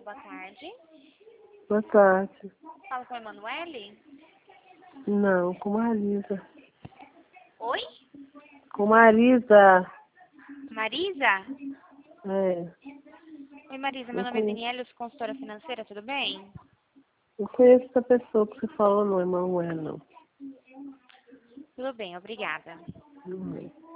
boa tarde. Boa tarde. Fala com a Emanuele? Não, com Marisa. Oi? Com Marisa. Marisa? É. Oi, Marisa, meu Eu nome é conheço, Daniela, eu sou consultora financeira, tudo bem? eu conheço essa pessoa que você falou, não, Emanuel, não. Tudo bem, obrigada. Não é.